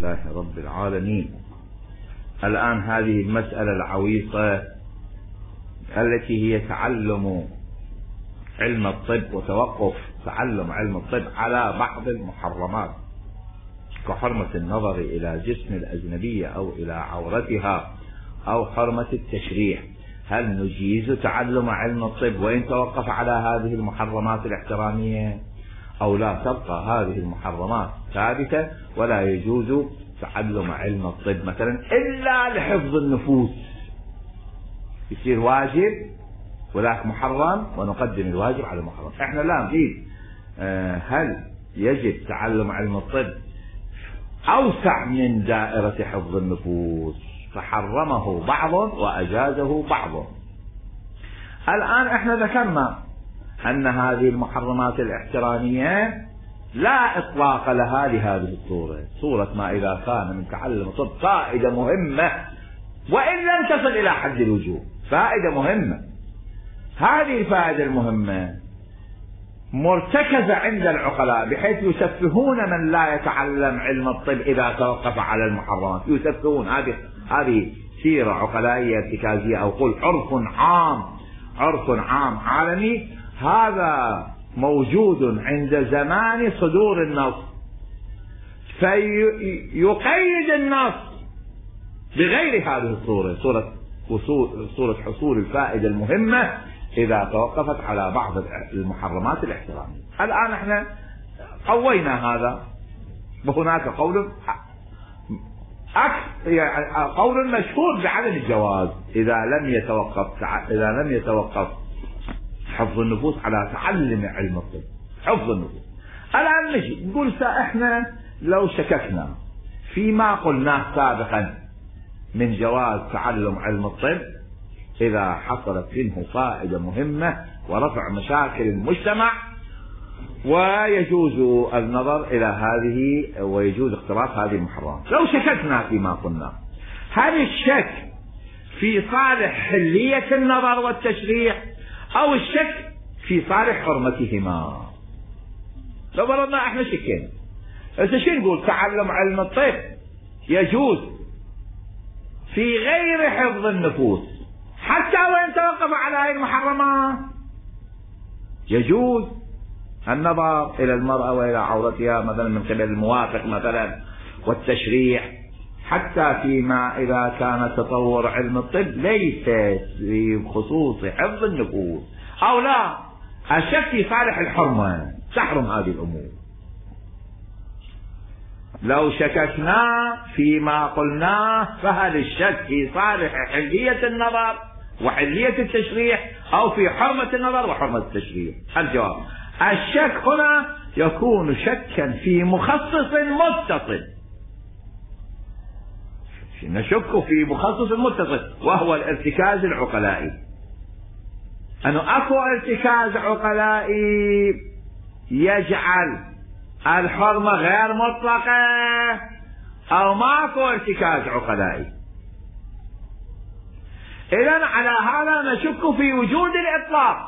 لله رب العالمين. الآن هذه المسألة العويصة التي هي تعلم علم الطب وتوقف تعلم علم الطب على بعض المحرمات كحرمة النظر إلى جسم الأجنبية أو إلى عورتها أو حرمة التشريح. هل نجيز تعلم علم الطب وإن توقف على هذه المحرمات الاحترامية، أو لا تبقى هذه المحرمات ثابتة ولا يجوز تعلم علم الطب مثلا إلا لحفظ النفوس، يصير واجب ولاك محرم ونقدم الواجب على المحرم؟ احنا لا نريد. هل يجب تعلم علم الطب أوسع من دائرة حفظ النفوس فحرمه بعض وأجازه بعض؟ الآن احنا ذكرنا أن هذه المحرمات الاحترامية لا إطلاق لها لهذه الصورة، صورة ما إذا كان من تعلم الطب فائدة مهمة وإن لم تصل إلى حد الوجوب، فائدة مهمة. هذه الفائدة المهمة مرتكزة عند العقلاء بحيث يسفهون من لا يتعلم علم الطب إذا توقف على المحرمات، يسفهون. هذه سيرة عقلائية ارتكازية، أو قل عرف عام عالمي، هذا موجود عند زمان صدور النص، فيقيد النص بغير هذه الصورة، صورة حصول الفائدة المهمة إذا توقفت على بعض المحرمات الاحترامية. الآن احنا قوينا هذا، وهناك قول مشهور بعدم الجواز إذا لم يتوقف حفظ النفوس على تعلم علم الطب، حفظ النفوس. الآن نجي نقول احنا لو شككنا فيما قلناه سابقا من جواز تعلم علم الطب إذا حصلت منه فائدة مهمة ورفع مشاكل المجتمع، ويجوز النظر إلى هذه ويجوز اقتراف هذه المحرمات، لو شككنا فيما قلنا، هل الشك في صالح حلية النظر والتشريع أو الشك في صالح حرمتهما؟ لو فرضنا احنا شكينا، شو نقول؟ تعلم علم الطب يجوز في غير حفظ النفوس حتى وإن توقف على هذه المحرمات. يجوز النظر إلى المرأة وإلى عورتها مثلا من قبل الموافق مثلا والتشريع، حتى فيما إذا كان تطور علم الطب ليس في خصوص حفظ النفوس، أو لا الشك في صالح الحرمة تحرم هذه الأمور. لو شككنا فيما قلناه فهل الشك في صالح حلية النظر وحلية التشريع أو في حرمة النظر وحرمة التشريع؟ الجواب: الشك هنا يكون شكا في مخصص متصل، نشك في مخصص متصل وهو الارتكاز العقلائي، أنه أكو ارتكاز عقلائي يجعل الحرمة غير مطلقة، أو ماكو ارتكاز عقلائي. إذن على هذا نشك في وجود الإطلاق.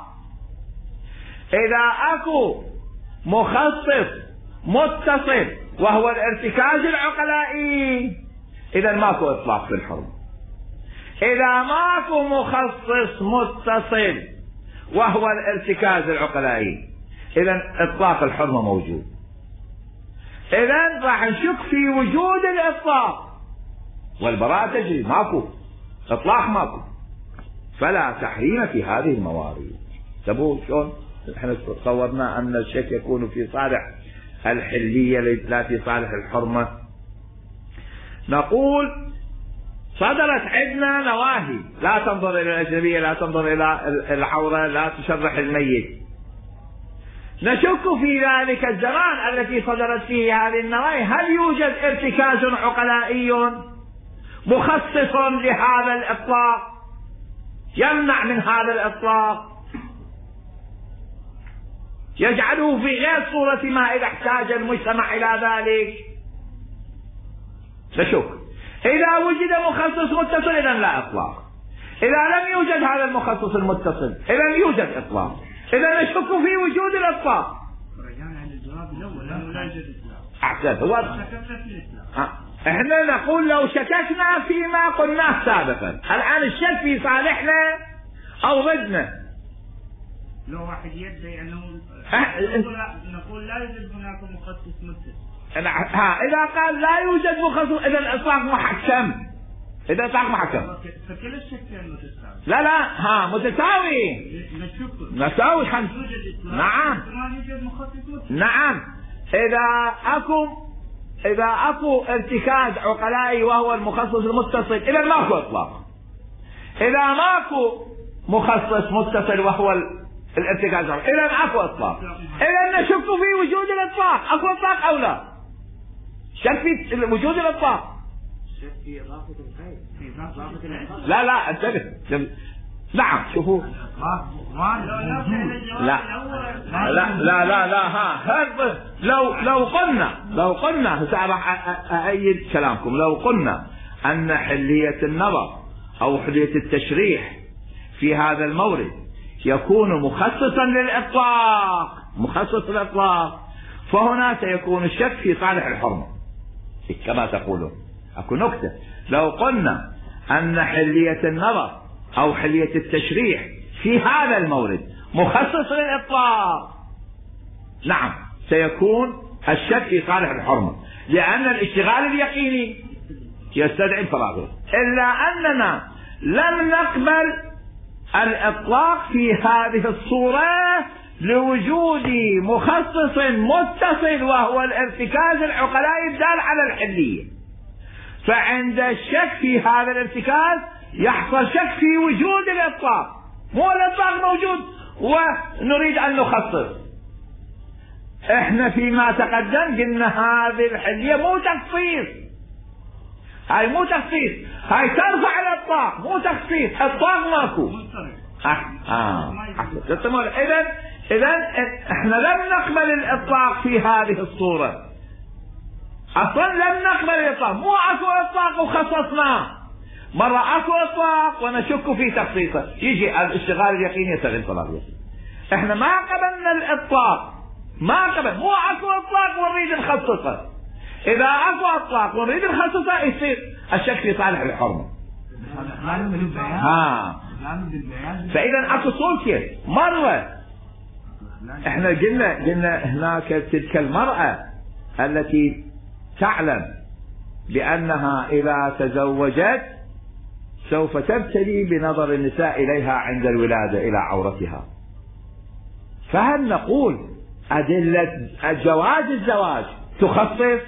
إذا أكو مخصص متصل وهو الارتكاز العقلائي إذن ماكو إطلاق في الحرمة. إذا ماكو مخصص متصل وهو الارتكاز العقلائي إذن إطلاق الحرمة موجود. إذن راح نشك في وجود الإطلاق، والبراءة تجري، ماكو إطلاق، ماكو، فلا تحريم في هذه الموارد. تبون شلون؟ احنا تصورنا أن الشك يكون في صالح الحلية لا في صالح الحرمة. نقول صدرت عندنا نواهي: لا تنظر إلى الأجنبية، لا تنظر إلى العورة، لا تشرح الميت. نشك في ذلك الزمان التي صدرت فيه هذه النواهي هل يوجد ارتكاز عقلائي مخصص لهذا الإطلاق يمنع من هذا الإطلاق، يجعله في غير صورة ما إذا احتاج المجتمع إلى ذلك. نشك. إذا وجد مخصص متصل إذن لا إطلاق. إذا لم يوجد هذا المخصص المتصل إذن يوجد إطلاق. إذا نشك في وجود الإطلاق. رجعنا عن الجواب الأول، لا يوجد إطلاق. أحسن. هو احنا نقول لو شككنا فيما قلناه سابقا، الآن الشك في صالحنا أو ضدنا. لو واحد يدعي أنه نقول لا يوجد هناك مخصص متصل. إذا قال لا يوجد مخصص إذا الإطلاق محكم. إذا الإطلاق محكم. فكل الشكين متساوي. لا متساوي. نساوي خمس. نعم. نعم. إذا أكو ارتكاز عقلائي وهو المخصص المتصل إذا ماكو إطلاق. إذا ماكو مخصص متصل وهو الارتكاز إذا اكو إطلاق. إذا نشك في وجود الإطلاق. أكو إطلاق أو لا؟ شك في وجود الإطلاق. شك في إضافة الغير. في إضافة الإطلاق. لا انتبه. نعم شوفوا. لو قلنا أأيد كلامكم. لو قلنا أن حلية النظر أو حلية التشريح في هذا المورد يكون مخصصا للإطلاق فهنا سيكون الشك في صالح الحرمة كما تقولون. أكو نكتة. لو قلنا أن حلية النظر أو حلية التشريح في هذا المورد مخصص للإطلاق، نعم سيكون الشك في صالح الحرمة، لأن الاشتغال اليقيني يستدعي الفراغ. إلا أننا لم نقبل الإطلاق في هذه الصورة لوجود مخصص متصل وهو الارتكاز العقلائي الدال على الحلية. فعند الشك في هذا الارتكاز يحصل شك في وجود الإطلاق. مو الإطلاق موجود ونريد أن نخصص. احنا فيما تقدم قلنا هذه الحلية مو تخصيص. هاي مو تخصيص، هاي ترفع الإطلاق مو تخصيص. إطلاق ماكو. إذا احنا لم نقبل الإطلاق في هذه الصورة. أصلا لم نقبل الإطلاق. مو أكو إطلاق وخصصناه. مرة أكو إطلاق ونشك في تخصيصه يجي الاشتغال اليقيني يستغل طلاق اليقين. احنا ما قبلنا الإطلاق. مو أكو إطلاق ونريد نخصصه. إذا أكو إطلاق ونريد نخصصه يصير الشك في صالح الحرمة. فإذا أكو صوت مرة احنا قلنا هناك تلك المرأة التي تعلم بأنها إذا تزوجت سوف تبتلي بنظر النساء إليها عند الولادة إلى عورتها. فهل نقول أدلة الزواج تخصص،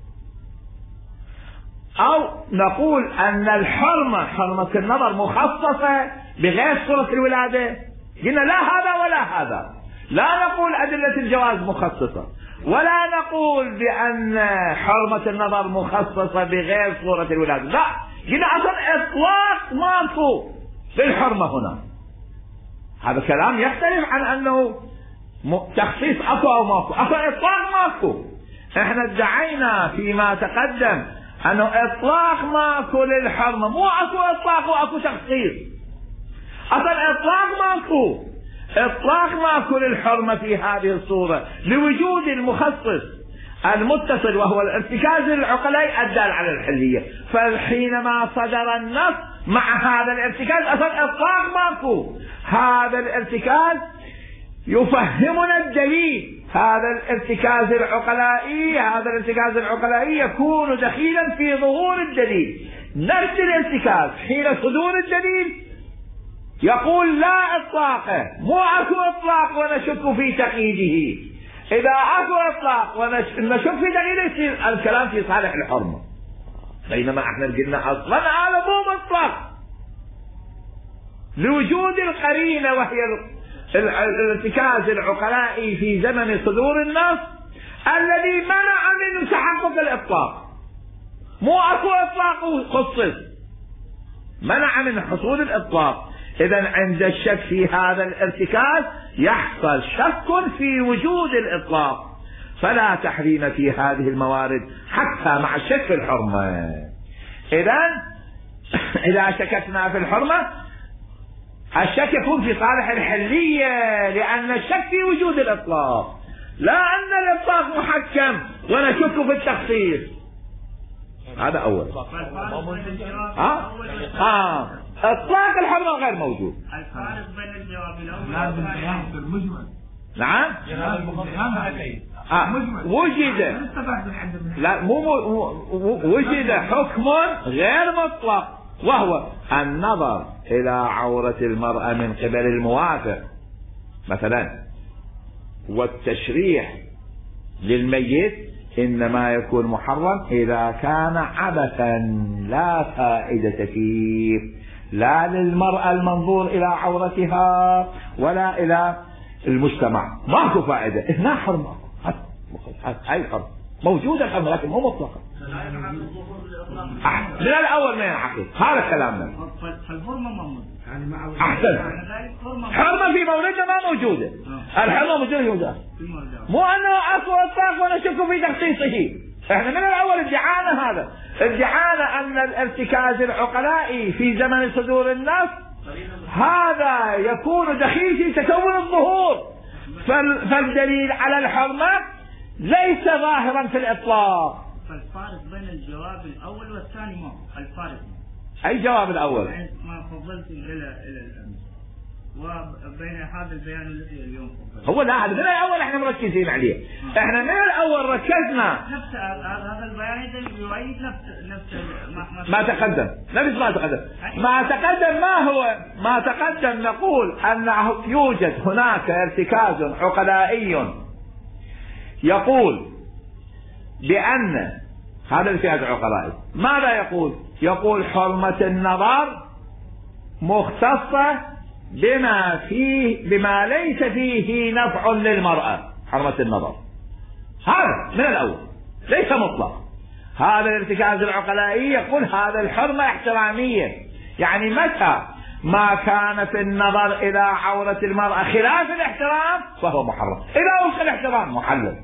أو نقول أن حرمة النظر مخصصة بغير صورة الولادة؟ قلنا لا هذا ولا هذا. لا نقول أدلة الجواز مخصصة، ولا نقول بأن حرمة النظر مخصصة بغير صورة الولادة. لا، قلنا أصلا إطلاق ماكو للحرمة هنا. هذا كلام يختلف عن أنه تخصيص أكو أو ماكو. أصلا إطلاق ماكو. احنا ادعينا فيما تقدم أنه إطلاق ماكو للحرمة. مو أكو إطلاق وأكو تخصيص. أصلا إطلاق ماكو للحرمة في هذه الصورة لوجود المخصص المتصل وهو الارتكاز العقلي الدال على الحلية. فحينما صدر النص مع هذا الارتكاز أصلا إطلاق ماكو. هذا الارتكاز يفهمنا الدليل. هذا الارتكاز العقلائي يكون دخيلا في ظهور الدليل. نفس الارتكاز حين صدور الدليل يقول لا إطلاق. مو أكو إطلاق ونشك في تقييده. إذا أكو إطلاق ونشك في تقييده يصير الكلام في صالح الحرمة. بينما احنا قلنا أصلا هذا مو مطلق لوجود القرينة وهي الارتكاز العقلائي في زمن صدور النص الذي منع من تحقق الإطلاق. مو أكو إطلاق وخصص، منع من حصول الإطلاق. إذا عند الشك في هذا الارتكاز يحصل شك في وجود الإطلاق، فلا تحريم في هذه الموارد حتى مع الشك في الحرمة. إذا شككنا في الحرمة الشك يكون في صالح الحلية، لأن الشك في وجود الإطلاق، لا أن الإطلاق محكم ونشك في التخصيص. هذا أول. إطلاق الحرمة غير موجود. الفارق بين الجواب الأول والمجمل. نعم. وجد لا وجد حكم غير مطلق وهو النظر إلى عورة المرأة من قبل الموافق مثلا، والتشريح للميت إنما يكون محرم إذا كان عبثا لا فائدة فيه، لا للمرأة المنظور إلى عورتها ولا إلى المجتمع، ماكو فائدة. هنا حرمة، هاي حرمة موجودة الحرمة لكن مو مطلقة. من الأول ما ينعقد هذا كلامنا. أحسن. حرمة في مولدنا ما موجودة، الحرمة موجودة، مو أنه أصل الطاق ونشك في تخصيصه. احنا من الأول ادعانا هذا، ادعانا أن الارتكاز العقلائي في زمن صدور النص هذا يكون دخيل في تكون الظهور، فالدليل على الحرمة ليس ظاهرا في الإطلاق. فالفارق بين الجواب الأول والثاني ما الفارق؟ أي جواب الأول؟ ما فضلتم إلى الأمس وبين هذا البيان الذي اليوم فضلت. هو لا، هذا من الأول احنا مركزين عليه. احنا من الأول ركزنا نفس هذا البيان يؤيد نفس ما تقدم، نفس ما تقدم. ما تقدم نقول أنه يوجد هناك ارتكاز عقلائي يقول بأن هذا الارتكاز عقلائي ماذا يقول؟ يقول حرمة النظر مختصة بما ليس فيه نفع للمرأة. حرمة النظر هذا من الأول ليس مطلق. هذا الارتكاز العقلائي يقول هذا الحرمة احترامية، يعني متى ما كان في النظر إلى عورة المرأة خلاف الاحترام فهو محرم، إذا وفق الاحترام محلل.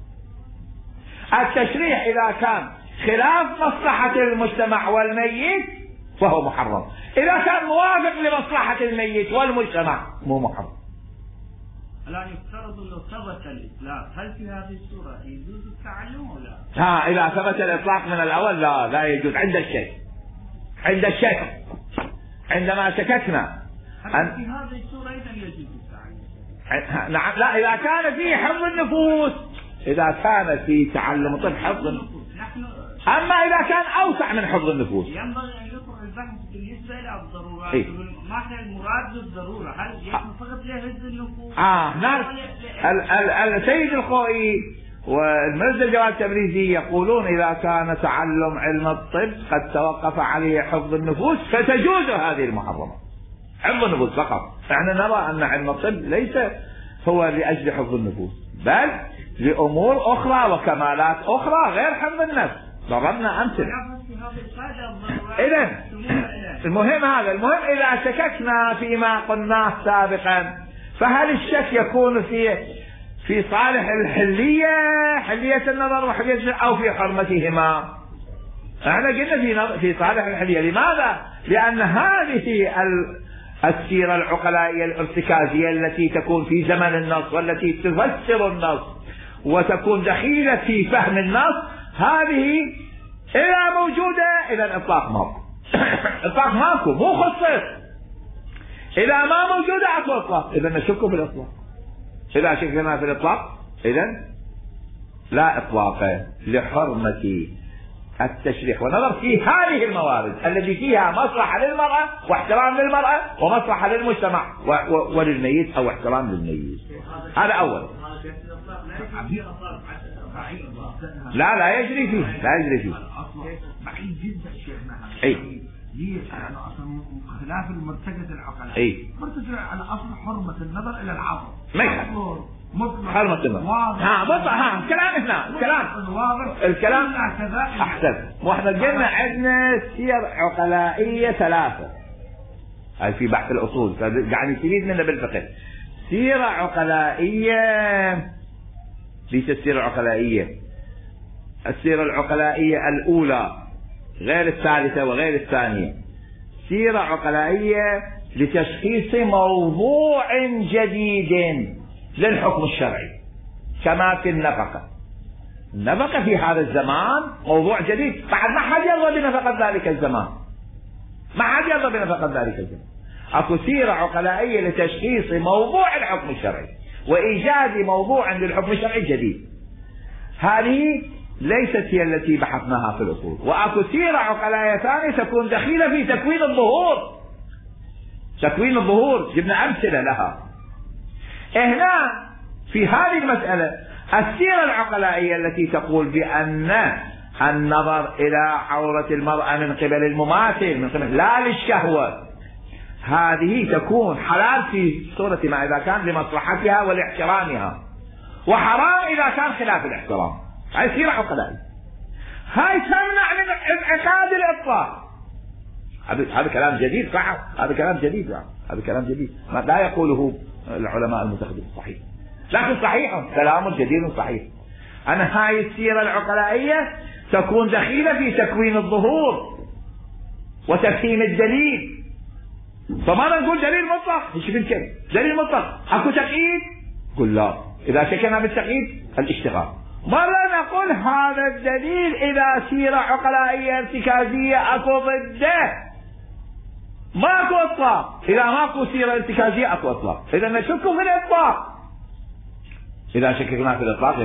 التشريح إذا كان خلاف مصلحة المجتمع والميت فهو محرم، إذا كان موافق لمصلحة الميت والمجتمع مو محرم. الآن يفترض لو ثبت الإطلاق، هل في هذه الصورة يجوز التعلم ولا؟ إذا ثبت الإطلاق من الأول لا يجوز عند الشك. عندما شككنا في هذه الصورة إذا يجوز التعلم. نعم، لا إذا كان فيه حفظ النفوس، إذا كان في تعلم طب حفظ النفوس. أما إذا كان أوسع من حفظ النفوس ينبغي أن يطرح البحث بالنسبة إلى الضرورات. ما احنا المراد بالضرورة، هل يكون فقط لحفظ النفوس؟ نعم. السيد الخوئي والمرزا الجواد التبريزي يقولون إذا كان تعلم علم الطب قد توقف عليه حفظ النفوس فتجوز هذه المحرمة، حفظ النفوس فقط. احنا نرى أن علم الطب ليس هو لأجل حفظ النفوس بل لأمور أخرى وكمالات أخرى غير حفظ النفس. ضربنا أمثلة. إذن المهم إذا شككنا فيما قلناه سابقا فهل الشك يكون في صالح حلية النظر وحلية أو في حرمتهما؟ احنا قلنا في صالح الحلية. لماذا؟ لأن هذه السيرة العقلائية الارتكازية التي تكون في زمن النص والتي تفسر النص وتكون دخيلة في فهم النص، هذه إذا موجودة إذا الإطلاق ماكو. إطلاق ماكو، مو خصص. إذا ما موجودة أكو إطلاق، إذا نشك في الإطلاق. إذا شكنا في الإطلاق إذا لا إطلاق لحرمة التشريح والنظر في هذه الموارد التي فيها مصلحة للمرأة واحترام للمرأة ومصلحة للمجتمع وللميت أو احترام للميت. هذا أول. لا يجري فيه. بعيد جدا شيخنا. يعني اصلا خلاف المرتكز العقلاء. مرتكز على اصل حرمة النظر الى العصر. ما يخالف. حرمة النظر. كلام هنا. الكلام احسن. واحنا قلنا عندنا سير عقلائية 3. هاي في بحث الاصول يعني تريد منا بالفقه. سيرة عقلائية ليست سيرة عقلائية. السيرة العقلائية الأولى غير الثالثة وغير الثانية. سيرة عقلائية لتشخيص موضوع جديد للحكم الشرعي كما في النفقة. النفقة في هذا الزمان موضوع جديد، بعد ما حد يرضى بنفقة ذلك الزمان، ما حد يرضى بنفقة ذلك الزمان. اكو سيرة عقلائية لتشخيص موضوع الحكم الشرعي وايجاد موضوع للحكم الشرعي جديد، هذه ليست هي التي بحثناها في الاصول. واكو سيرة عقلائية ثانية تكون دخيلة في تكوين الظهور، تكوين الظهور جبنا امثلة لها. هنا في هذه المسألة السيرة العقلائية التي تقول بأن النظر إلى عورة المرأة من قبل المماثل من قبل لا للشهوة، هذه تكون حلال في صورة ما إذا كان لمصلحتها ولاحترامها، وحرام إذا كان خلاف الاحترام. هاي سيرة عقلائية، هاي تمنع من انعقاد الإطلاق. هذا كلام جديد صح، هذا كلام جديد، هذا كلام جديد لا يقوله العلماء المتقدمين، صحيح لكن صحيح، كلام جديد صحيح. أنا هاي السيرة العقلائية تكون دخيلة في تكوين الظهور وتفهيم الدليل. فما نقول دليل مطلق، ايش بنكر دليل مطلق اكو تقييد؟ قل لا، اذا شكلنا بالتقييد الاشتغال. مرة نقول هذا الدليل اذا سيرة عقلائية ارتكازية اكو ضده ماكو اطلاق، اذا ماكو سيرة ارتكازية اكو اطلاق، اذا نشك في الاطلاق. اذا شككنا في الاطلاق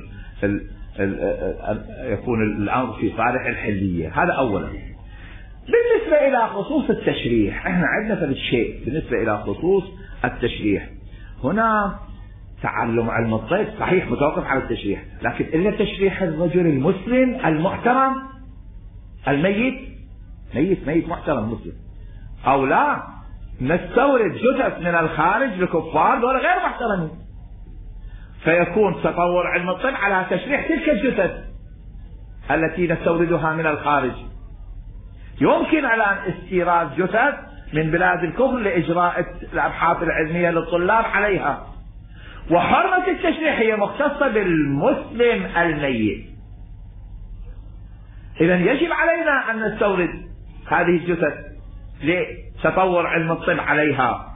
يكون الامر في صالح الحلية. هذا اولا. بالنسبة الى خصوص التشريح، احنا عندنا ثلاث شيء بالنسبة الى خصوص التشريح. هنا تعلم علم الطب صحيح متوقف على التشريح، لكن الا تشريح الرجل المسلم المحترم الميت، ميت محترم مسلم، او لا نستورد جثث من الخارج لكفار دول غير محترمين، فيكون تطور علم الطب على تشريح تلك الجثث التي نستوردها من الخارج. يمكن الان استيراد جثث من بلاد الكفر لاجراء الابحاث العلميه للطلاب عليها، وحرمه التشريح هي مختصه بالمسلم الميت. اذا يجب علينا ان نستورد هذه الجثث لتطور علم الطب عليها،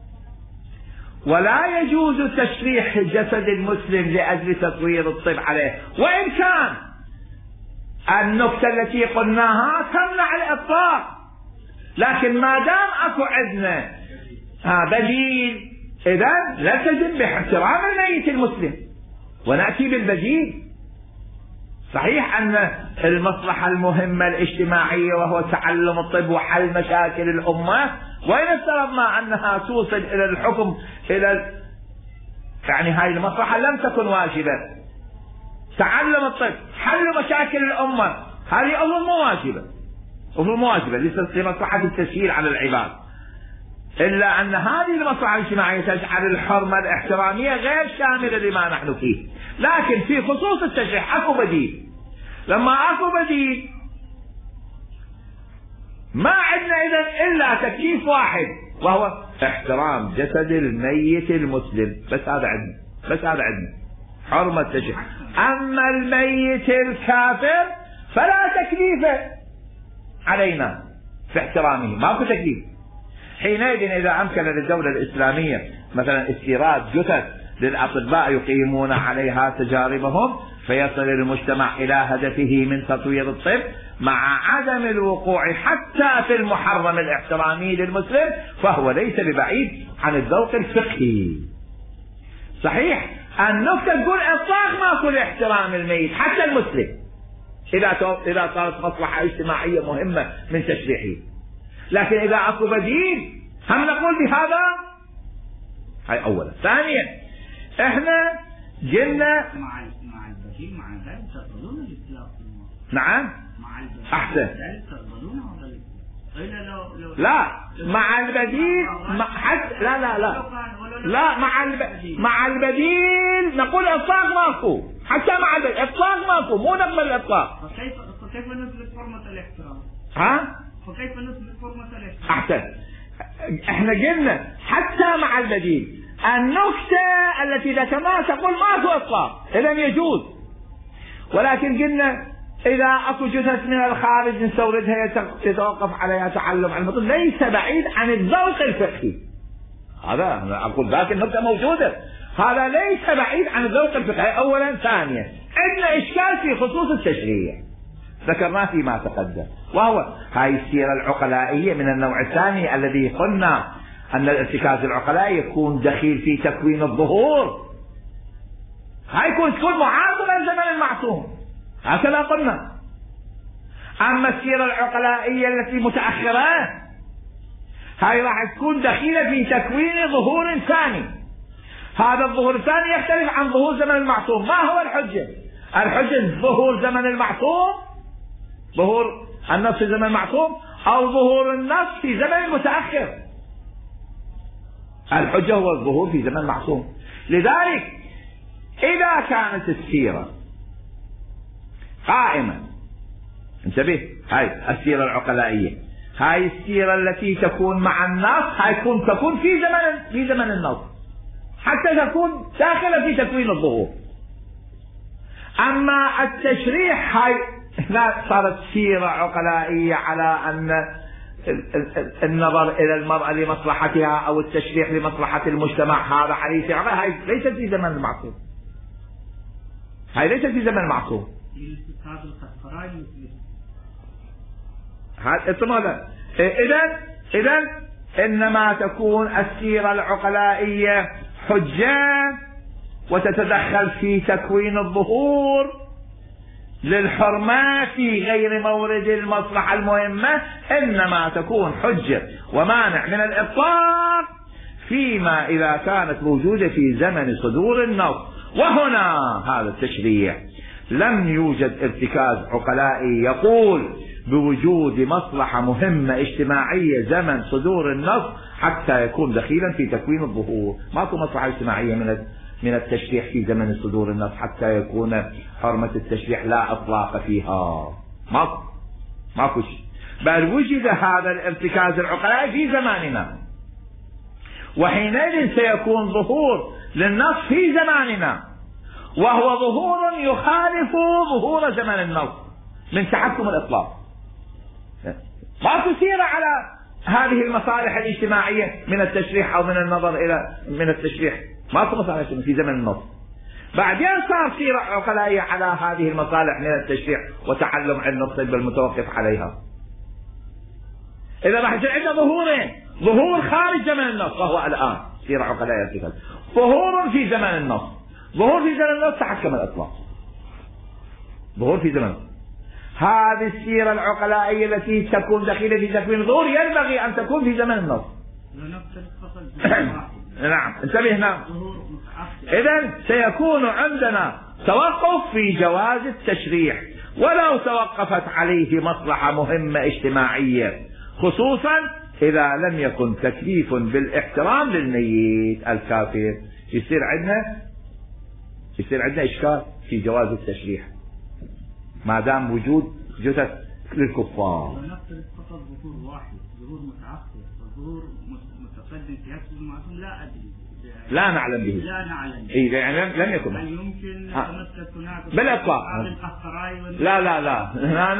ولا يجوز تشريح جسد المسلم لاجل تطوير الطب عليه، وان كان النكتة التي قلناها تمنع الاطلاق، لكن ما دام اكو عندنا بديل اذا نلتزم باحترام الميت المسلم وناتي بالبديل. صحيح ان المصلحة المهمة الاجتماعية وهو تعلم الطب وحل مشاكل الامة، وإن افترضنا انها توصل الى الحكم الى يعني هاي المصلحة لم تكن واجبة، تعلم الطب حل مشاكل الامة هذه امر مو واجبة، امر مو واجبة ليست لمصلحة التسهيل على العباد، الا ان هذه المصلحة الاجتماعية تجعل الحرمة الاحترامية غير شاملة لما نحن فيه. لكن في خصوص التشريح اكو بديل. لما اكو بديل ما عندنا اذا الا تكليف واحد وهو احترام جسد الميت المسلم، بس هذا عندنا حرمة التشريح. اما الميت الكافر فلا تكليف علينا في احترامه، ماكو تكليف. حينئذ اذا امكن للدولة الاسلامية مثلا استيراد جثث للاطباء يقيمون عليها تجاربهم فيصل المجتمع الى هدفه من تطوير الطب مع عدم الوقوع حتى في المحرم الاحترامي للمسلم، فهو ليس ببعيد عن الذوق الفقهي. صحيح النكتة تقول اطلاق ماكو لاحترام الميت حتى المسلم اذا صارت مصلحة اجتماعية مهمة من تشريحه، لكن اذا اكو بديل هم نقول بهذا. هاي اولا. ثانيا احنا قلنا مع البديل مع ذلك تقبلون الاطلاق. نعم مع البديل احسن تقبلون لا مع البديل مع البديل نقول اطلاق ماكو، حتى مع الاطلاق ماكو، مو نقبل الاطلاق. فكيف نثبت حرمة الاحترام؟ فكيف نثبت حرمة الاحترام؟ احسن. احنا قلنا حتى مع البديل النكتة التي ذكرناها تقول ماكو اطلاق اذا يجوز، ولكن قلنا اذا اكو جثث من الخارج نستوردها يتوقف عليها تعلم علم الطب، ليس بعيد عن الذوق الفقهي. هذا انا اقول ذاك النكتة موجودة، هذا ليس بعيد عن الذوق الفقهي اولا. ثانيا عندنا إشكال في خصوص التشريع ذكرناه فيما تقدم، وهو هاي السيرة العقلائية من النوع الثاني الذي قلنا أن الارتكاز العقلائي يكون دخيل في تكوين الظهور، هاي تكون معاصرة للزمن المعصوم هكذا قلنا. أما السيرة العقلائية التي متأخرة هاي راح تكون دخيلة في تكوين ظهور ثاني، هذا الظهور الثاني يختلف عن ظهور زمن المعصوم. ما هو الحجة؟ الحجة ظهور زمن المعصوم، ظهور النص في زمن المعصوم، أو ظهور النص في زمن المتأخر. الحجة هو الظهور في زمن المعصوم. لذلك إذا كانت السيرة قائمة، انتبه، هاي السيرة العقلائية، هاي السيرة التي تكون مع النص هاي تكون في زمن النص حتى تكون داخلة في تكوين الظهور. أما التشريح هاي هنا صارت سيرة عقلائية على أن النظر إلى المرأة لمصلحتها أو التشريح لمصلحة المجتمع هذا حديث، هاي ليست في زمن المعصوم، هاي ليست في زمن المعصوم. إذن إنما تكون السيرة العقلائية حجة وتتدخل في تكوين الظهور للحرمة في غير مورد المصلحة المهمة، إنما تكون حجة ومانع من الإطلاق فيما إذا كانت موجودة في زمن صدور النص. وهنا هذا التشريع لم يوجد ارتكاز عقلائي يقول بوجود مصلحة مهمة اجتماعية زمن صدور النص حتى يكون دخيلا في تكوين الظهور. ماكو مصلحة اجتماعية من التشريع في زمن صدور النص حتى يكون حرمة التشريع لا إطلاق فيها، ماكو شيء. بل وجد هذا الارتكاز العقلائي في زماننا، وحينئذ سيكون ظهور للنص في زماننا، وهو ظهور يخالف ظهور زمن النص من تحكم الإطلاق. ماكو سيرة على هذه المصالح الاجتماعية من التشريح أو من النظر إلى من التشريح، ماكو مصالح في زمن النص. بعدين صار سيرة عقلائية على هذه المصالح من التشريع وتعلم علم الطب المتوقف عليها. إذا راح يصير عندنا ظهورين، ظهور خارج زمن النص وهو الآن سيرة عقلائية ارتكاز، ظهور في زمن النص، ظهور في زمن النص تحكم الإطلاق، ظهور في زمن. هذه السيرة العقلائية التي تكون دخيلة في تكوين الظهور ينبغي أن تكون في زمن النص. نعم انتبه. نعم. إذن سيكون عندنا توقف في جواز التشريع ولو توقفت عليه مصلحة مهمة اجتماعية، خصوصا إذا لم يكن تكليف بالاحترام للميت الكافر. يصير عندنا إشكال في جواز التشريع ما دام وجود جثث للكفار. ونفترض فقط ظهور واحد، ظهور متعقب وظهور متقدم في عصر المعصوم لا أدري، لا نعلم به، إيه يعني لم يكن. هل يمكن تمسك هناك بالإطلاق؟ لا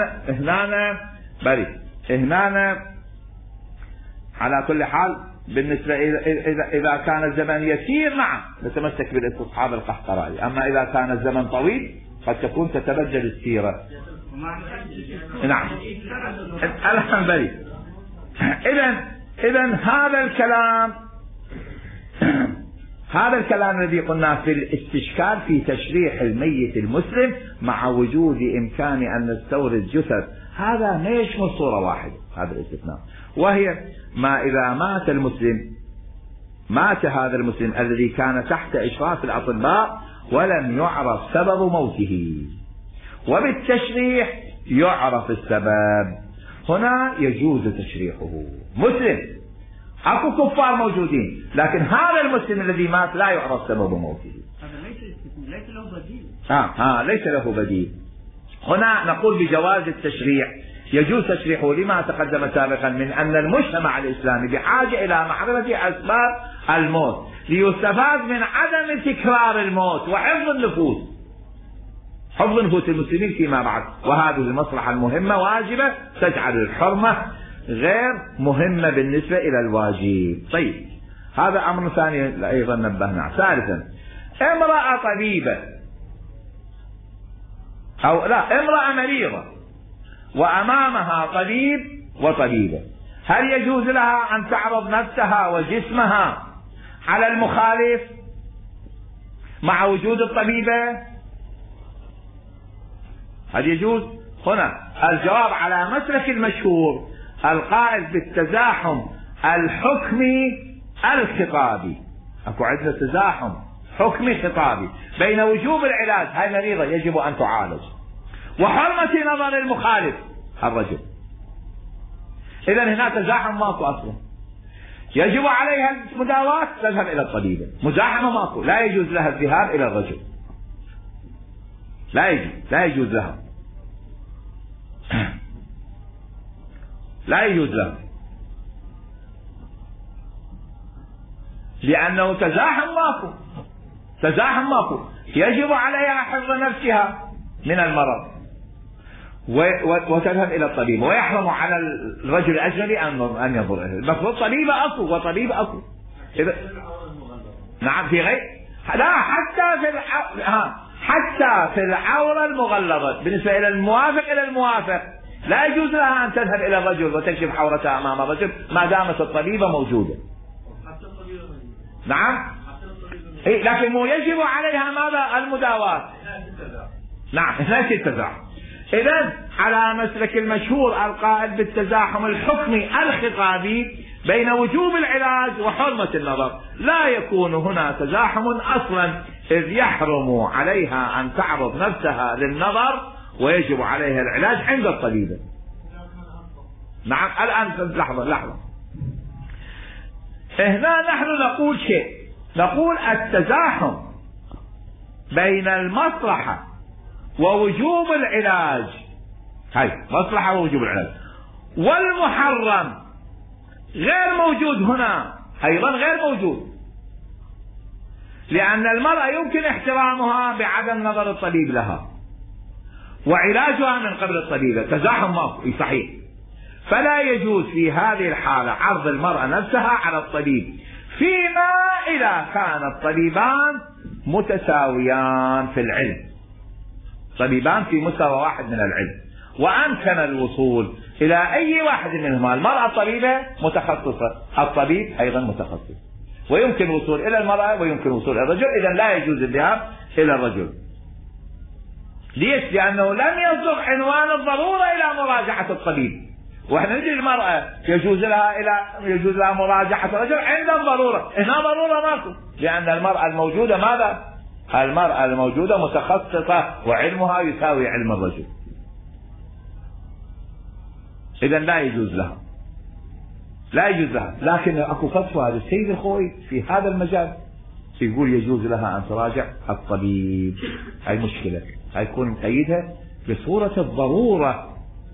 هنا على كل حال بالنسبة إذا كان الزمن يسير نعم نتمسك بالاستصحاب القحطرائي، أما إذا كان الزمن طويل قد تكون تتبدل السيرة. نعم الحنبلي. إذن هذا الكلام الذي قلناه في الاستشكال في تشريح الميت المسلم مع وجود إمكان أن نستورد جثث، هذا ما يشمل صورة واحدة، هذا الاستثناء، وهي ما إذا مات هذا المسلم الذي كان تحت إشراف الأطباء ولم يعرف سبب موته، وبالتشريح يعرف السبب، هنا يجوز تشريحه. مسلم اكو كفار موجودين لكن هذا المسلم الذي مات لا يعرف سبب موته، هذا ليس له بديل. ليس له بديل. هنا نقول بجواز التشريع، يجوز تشريحه لما تقدم سابقا من أن المجتمع الإسلامي بحاجة إلى معرفة أسباب الموت ليستفاد من عدم تكرار الموت وحفظ النفوس، حفظ نفوس المسلمين فيما بعد، وهذه المصلحة المهمة واجبة تجعل الحرمة غير مهمة بالنسبة إلى الواجب. طيب هذا أمر ثاني أيضا نبهنا. ثالثا امرأة طبيبة أو لا، امرأة مريضة وأمامها طبيب وطبيبة، هل يجوز لها أن تعرض نفسها وجسمها على المخالف مع وجود الطبيبة؟ هل يجوز؟ هنا الجواب على مسلك المشهور القائل بالتزاحم الحكمي الخطابي. اكو عندنا تزاحم حكمي خطابي بين وجوب العلاج، هاي مريضة يجب ان تعالج، وحرمة نظر المخالف الرجل. اذا هنا تزاحم ماكو اصلا، يجب عليها المداواة تذهب الى الطبيبة، مزاحمة ماكو، لا يجوز لها الذهاب الى الرجل، لا يجوز لها، لا يجوز لها، لأنه تزاحم ماكو، يجب عليها حفظ نفسها من المرض وتذهب إلى الطبيب، ويحرم على الرجل الأجنبي أن ينظر إليه. المفروض طبيبة أكو وطبيب أكو. نعم في غير، لا حتى في العورة المغلظة بالنسبة إلى الموافق إلى الموافق لا يجوز لها أن تذهب إلى الرجل وتكشف عورتها أمام الرجل ما دامت الطبيبة موجودة. نعم لكن مو يجب عليها ماذا؟ المداواة. نعم ليس التزاحم. إذن على مسلك المشهور القائل بالتزاحم الحكمي الخطابي بين وجوب العلاج وحرمة النظر، لا يكون هنا تزاحم أصلا، إذ يحرم عليها أن تعرض نفسها للنظر ويجب عليها العلاج عند الطبيبة. نعم الآن لحظة، هنا نحن نقول شيء، نقول التزاحم بين المصلحة ووجوب العلاج، هاي مصلحة ووجوب العلاج، والمحرم غير موجود هنا، أيضا غير موجود، لأن المرأة يمكن احترامها بعدم نظر الطبيب لها وعلاجها من قبل الطبيبة، تزاحم ماكو صحيح، فلا يجوز في هذه الحالة عرض المرأة نفسها على الطبيب، فيما إذا كان الطبيبان متساويان في العلم، طبيبان في مستوى واحد من العلم، وأمكن الوصول إلى أي واحد منهما، المرأة الطبيبة متخصصة، الطبيب أيضا متخصص، ويمكن الوصول إلى المرأة ويمكن الوصول إلى الرجل، إذا لا يجوز الذهاب إلى الرجل. ليش؟ لأنه لم يصدق عنوان الضرورة إلى مراجعة الطبيب، واحنا ندري المرأة يجوز لها مراجعة الرجل عند الضرورة، هنا ضرورة ماكو، لأن المرأة الموجودة ماذا؟ المرأة الموجودة متخصصة وعلمها يساوي علم الرجل، إذا لا يجوز لها، لكن اكو فتوى للسيد الخوي في هذا المجال يقول يجوز لها أن تراجع الطبيب. هاي مشكلة، هاي يكون مقيدها بصورة الضرورة،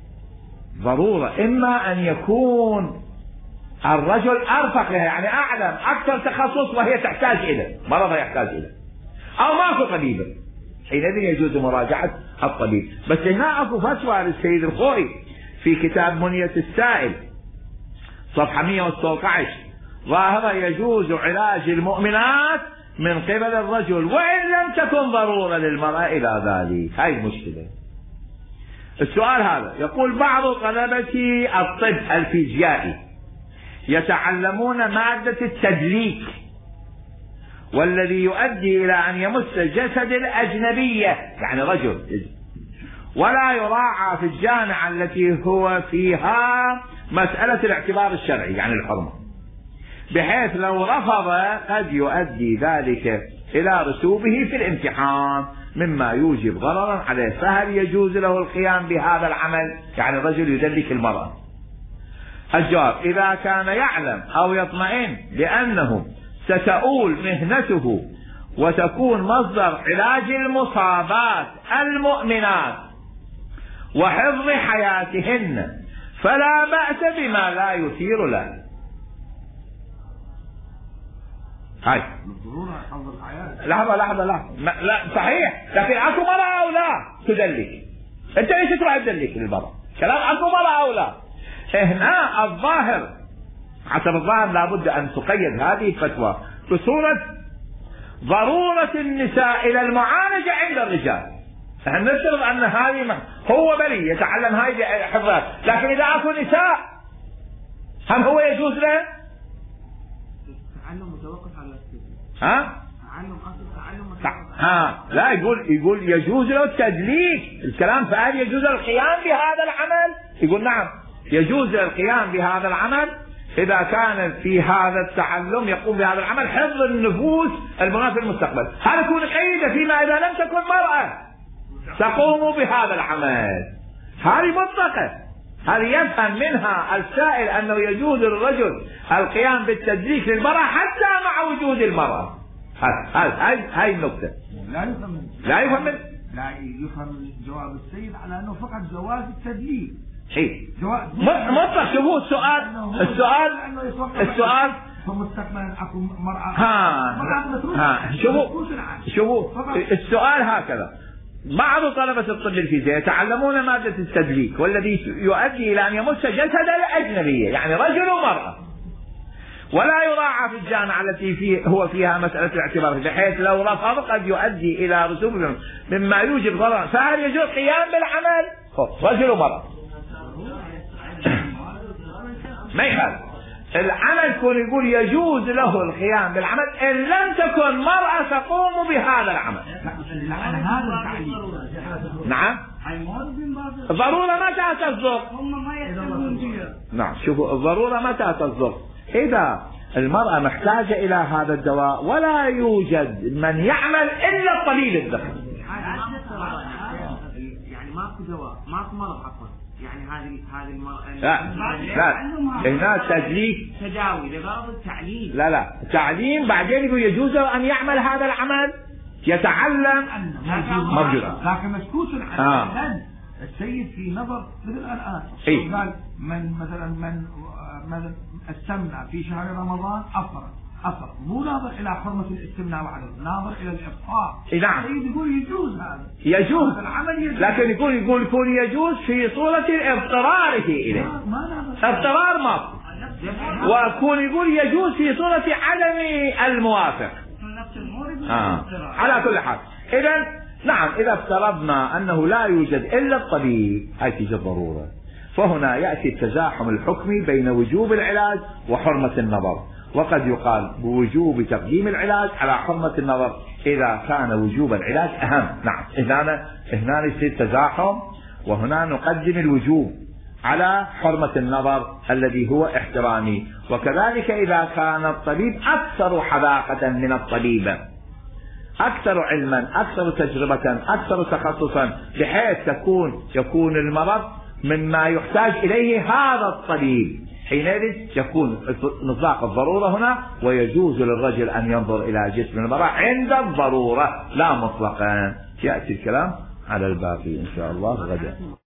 إما أن يكون الرجل أرفق لها، يعني أعلم أكثر تخصص وهي تحتاج إليه، مرضها يحتاج إليه، أو ماكو طبيبة، حينئذ يجوز مراجعة الطبيب. بس هنا أكو فتوى للسيد الخوي في كتاب منية السائل صفحة 116 ظاهرة يجوز علاج المؤمنات من قبل الرجل وإن لم تكن ضرورة للمرأة إلى ذلك. هاي المشكلة. السؤال هذا يقول بعض طلبة الطب الفيزيائي يتعلمون مادة التدليك، والذي يؤدي إلى أن يمس جسد الأجنبية يعني رجل، ولا يراعى في الجامعة التي هو فيها مسألة الاعتبار الشرعي يعني الحرمة، بحيث لو رفض قد يؤدي ذلك إلى رسوبه في الامتحان مما يوجب ضررا عليه، فهل يجوز له القيام بهذا العمل؟ يعني الرجل يدلك المرأة. الجواب: إذا كان يعلم أو يطمئن بأنه ستؤول مهنته وتكون مصدر علاج المصابات المؤمنات وحفظ حياتهن فلا بأس بما لا يثير له. هاي لحظة لا صحيح، لكن اكو مرأة او لا تدلك، انت ليش تروح تدلك للمرأة؟ كلام اكو مرأة او لا. هنا الظاهر حسب الظاهر لابد ان تقيد هذه الفتوى بصورة ضرورة النساء الى المعالجة عند الرجال، احنا نفترض ان هذه هو بلي يتعلم هذه حفظات، لكن اذا اكو نساء هل هو يجوز له؟ التعلم متوقف على السن. تعلم لا يقول يجوز له التدليك. الكلام فهل يجوز له القيام بهذا العمل؟ يقول نعم يجوز له القيام بهذا العمل إذا كان في هذا التعلم يقوم بهذا العمل حفظ النفوس المناسب للمستقبل. هذا يكون قيدا فيما إذا لم تكن مرأة تقوم بهذا العمل. هذه مطلقة، هذه يفهم منها السائل أنه يجوز للرجل القيام بالتدليك للمرأة حتى مع وجود المرأة. هاي النقطة لا يفهم جواب السيد على أنه فقط جواز التدليك. مطلق. شوفوا السؤال فمستقبلا اكو مرأة. شوفوا السؤال هكذا. بعض طلبة الطب الفيزياء يتعلمون مادة التدليك والذي يؤدي إلى أن يمس جسد الأجنبية، يعني رجل ومرأة، ولا يراعى في الجامعة التي هو فيها مسألة الاعتبار، بحيث لو رفض قد يؤدي إلى رسوب مما يوجب ضرر. فهل يجوز القيام بالعمل؟ رجل ومرأة ما يخالف. العمل يقول يجوز له القيام بالعمل إن لم تكن مرأة تقوم بهذا العمل. نعم الضرورة متى تصدر؟ نعم شوفوا الضرورة متى تصدر؟ إذا المرأة محتاجة إلى هذا الدواء ولا يوجد من يعمل إلا الطبيب الذكر. يعني ماكو دواء ماكو مرض عفوا، يعني هذه المرأة لا هنا تدليك تداوي لغرض التعليم. لا تعليم بعدين يقول يجوز له أن يعمل هذا العمل، يتعلم موجودا لكن مسكوت عنه. السيد في نظر مثل الآن قال من مثلا استمنى في شهر رمضان أفطر مو ناظر إلى حرمة الاستمناء وعدم، ناظر إلى الإفطار. نعم السيد يقول يجوز هذا، يجوز العمل يجوز. لكن يكون يجوز في صورة اضطراره إليه. اضطرار ما ويكون يقول يجوز في صورة عدم الموافق. على كل حال نعم إذا افترضنا أنه لا يوجد إلا الطبيب هاي تيجي الضرورة، فهنا يأتي التزاحم الحكمي بين وجوب العلاج وحرمة النظر، وقد يقال بوجوب تقديم العلاج على حرمة النظر إذا كان وجوب العلاج أهم. نعم هنا يصير تزاحم، وهنا نقدم الوجوب على حرمة النظر الذي هو احترامي. وكذلك إذا كان الطبيب أكثر حذاقة من الطبيب، أكثر علما، أكثر تجربة، أكثر تخصصا، بحيث يكون المرض مما يحتاج إليه هذا الطبيب، حينئذ يكون مصداق الضرورة هنا، ويجوز للرجل أن ينظر إلى جسم المرأة عند الضرورة لا مطلقا. يأتي الكلام على الباقي إن شاء الله غدا.